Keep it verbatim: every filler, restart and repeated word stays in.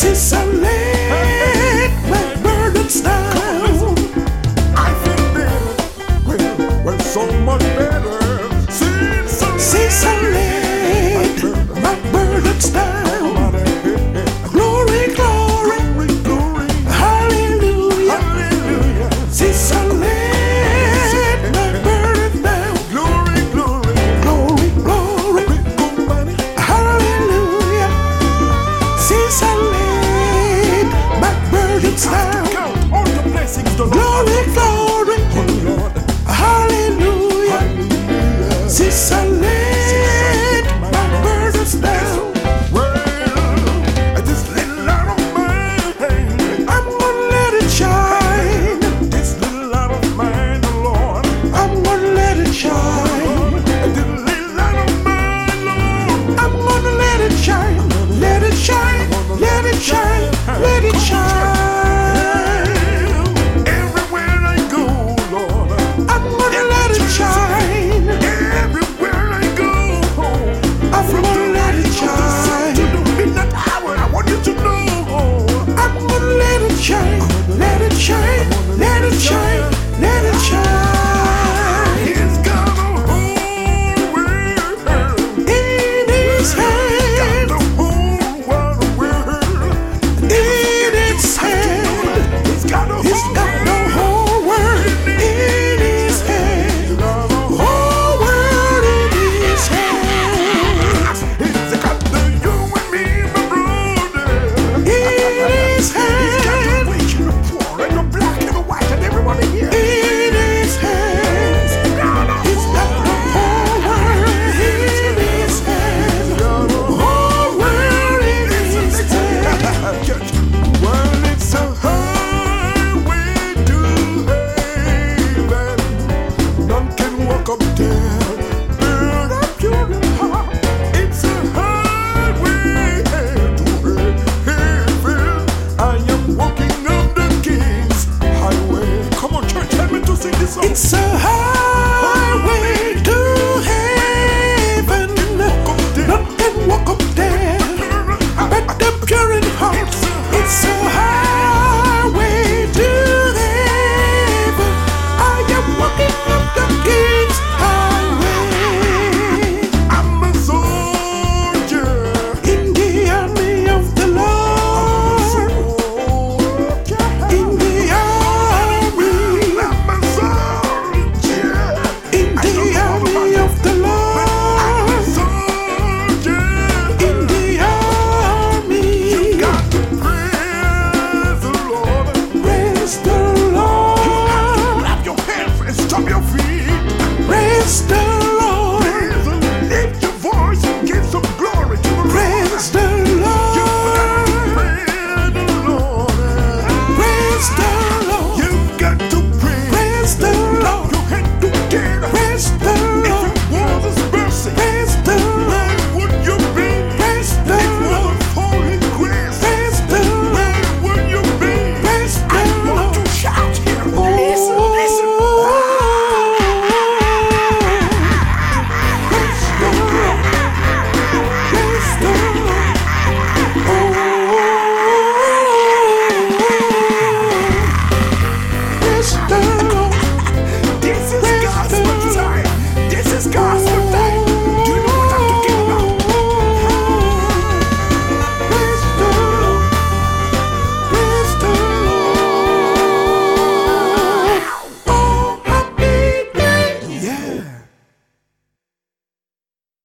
Since I laid my burdens down, I feel better. Well, well, so much better. Since I since I laid my burdens down. Glory, glory, glory, glory, hallelujah. hallelujah. Since I laid my burden down. Glory, glory, Glory, glory, glory, hallelujah. Since I laid my burdens down. count all the blessings the Lord Glory, glory.